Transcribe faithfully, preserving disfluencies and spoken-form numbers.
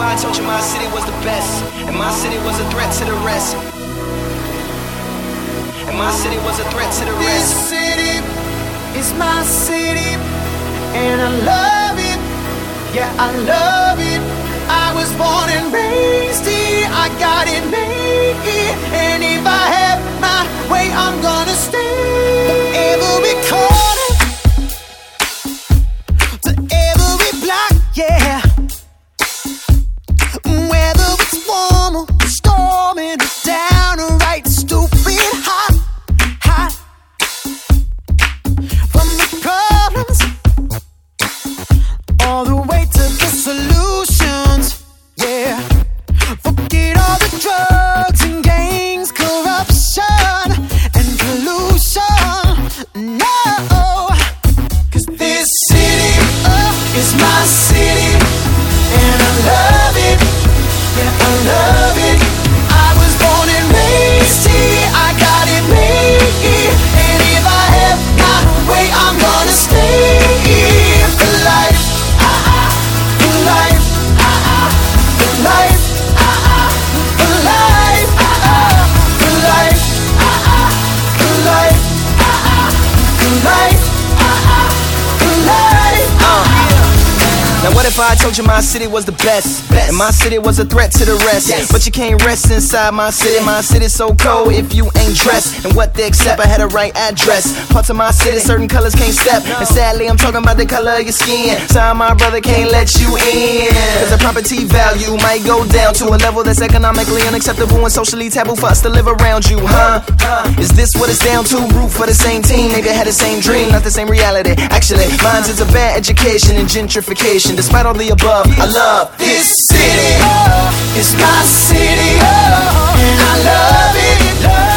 I told you my city was the best, and my city was a threat to the rest. And my city was a threat to the rest. This city is my city, and I love it. Yeah, I love it. I was born and raised here. I got it made here, and if I have my way, I'm gonna stay. From every corner to every block, yeah. Whether it's warm or storming, downright stupid hot, hot. From the problems all the way to the solutions, yeah. Forget all the drugs and gangs, corruption and pollution. No, 'cause this city uh, is my city, and I love it. Yeah, I love it. I was born and raised here. I got it made here, and if I have my way, I'm gonna stay here for life. Ah, for life. Ah, for life. Ah, for life. Ah, for life. Ah, for life. Ah, for life. Ah, for life. Uh. Now what if I told you my city was the best, and my city was a threat to the rest? Yes. But you can't rest inside my city. My city's so cold if you ain't dressed. And what they accept, I had a right address. Parts of my city, certain colors can't step. And sadly, I'm talking about the color of your skin. Sorry, my brother can't let you in, 'cause the property value might go down to a level that's economically unacceptable and socially taboo for us to live around you, huh? Is this what it's down to? Root for the same team, nigga had the same dream, not the same reality. Actually, mine's is a bad education and gentrification. Despite all the above, I love This city, oh, it's my city, oh, and I love it.